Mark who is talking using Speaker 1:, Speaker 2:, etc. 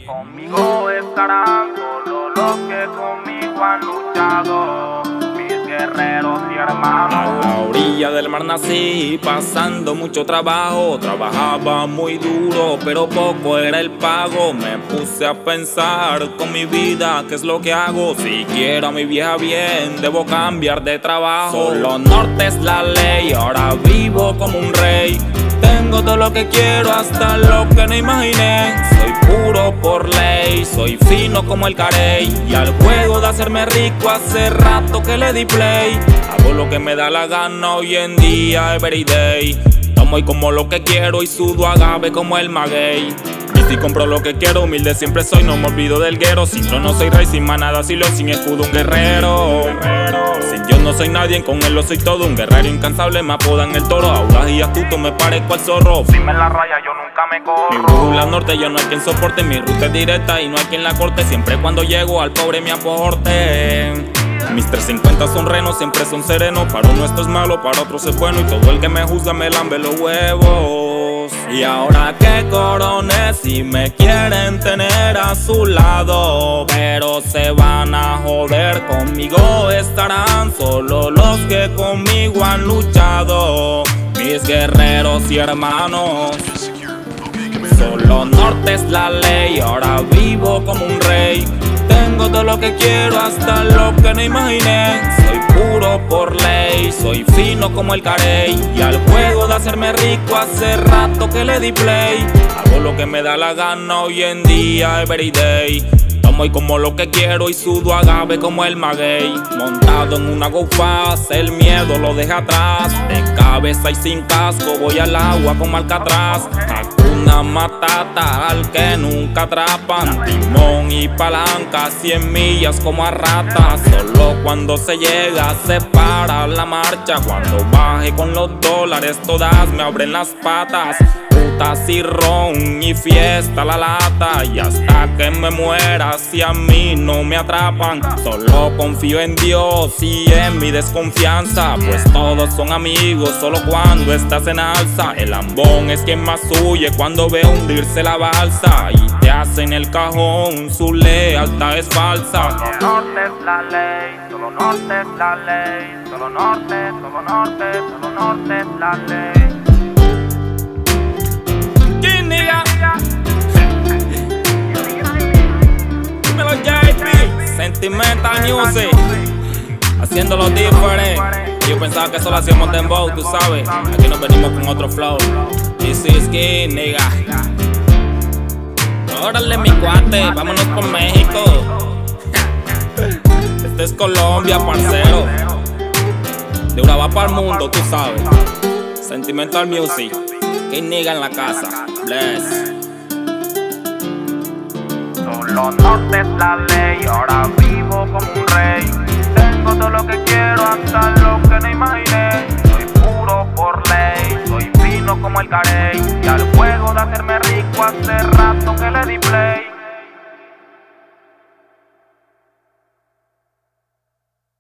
Speaker 1: Conmigo estarán solo los que conmigo han luchado, mis guerreros y hermanos.
Speaker 2: A la orilla del mar nací, pasando mucho trabajo. Trabajaba muy duro, pero poco era el pago. Me puse a pensar con mi vida, ¿qué es lo que hago? Si quiero a mi vieja bien, debo cambiar de trabajo. Solo norte es la ley, ahora vivo como un rey. Tengo todo lo que quiero, hasta lo que no imaginé. Soy puro por ley, soy fino como el carey. Y al juego de hacerme rico hace rato que le di play. Hago lo que me da la gana hoy en día, everyday. Tomo y como lo que quiero y sudo agave como el maguey. Y si compro lo que quiero, humilde siempre soy, no me olvido del guero. Sin trono soy rey, sin manada, silo, sin escudo un guerrero. Sin Dios no soy nadie, con él lo soy todo. Un guerrero incansable, me apodan el toro. Audaz y astuto, me parezco al zorro.
Speaker 1: Si me la raya, yo nunca me corro.
Speaker 2: Mi brújula norte, ya no hay quien soporte. Mi ruta es directa y no hay quien la corte. Siempre cuando llego al pobre me aporte. Mis 350 son renos, siempre son serenos. Para uno esto es malo, para otros es bueno. Y todo el que me juzga me lambe los huevos. Y ahora que coroné, si me quieren tener a su lado, pero se van a joder, conmigo estarán solo los que conmigo han luchado, mis guerreros y hermanos. Solo norte es la ley, ahora vivo como un rey. Tengo todo lo que quiero, hasta lo que no imaginé. Soy puro por ley, soy fino como el carey. Y al juego de hacerme rico hace rato que le di play. Hago lo que me da la gana hoy en día, everyday. Tomo y como lo que quiero y sudo agave como el maguey. Montado en una go fast, el miedo lo deja atrás. De cabeza y sin casco voy al agua como Alcatraz. Hakuna Matata al que nunca atrapan. Timón y palanca, 100 millas como a ratas. Solo cuando se llega se para la marcha. Cuando baje con los dólares todas me abren las patas. Putas y ron y fiesta la lata. Y hasta que me muera si a mí no me atrapan. Solo confío en Dios y en mi desconfianza, pues todos son amigos solo cuando estás en alza. El lambón es quien más huye cuando ve hundirse la balsa. Y te hace en el cajón, su lealtad es falsa.
Speaker 1: Solo norte es la ley, solo norte es la ley. Solo norte, solo norte, solo norte es la ley.
Speaker 2: ¿Quién nigga? Dímelo JP, Sentimental Music, haciéndolo diferente. Yo pensaba que solo hacíamos dembow, tú sabes. Aquí nos venimos con otro flow. This is King, nigga. Órale mi cuate, vámonos por México. Este es Colombia, parcero. De Urabá para el mundo, tú sabes. Sentimental Music, King nigga en la casa. Bless.
Speaker 1: Solo norte es la ley, ahora vivo como un rey. Tengo todo lo que quiero, hasta lo que no imaginé. Soy puro por ley, soy fino como el carey. Y al juego de hacerme rico hace rato que le di play.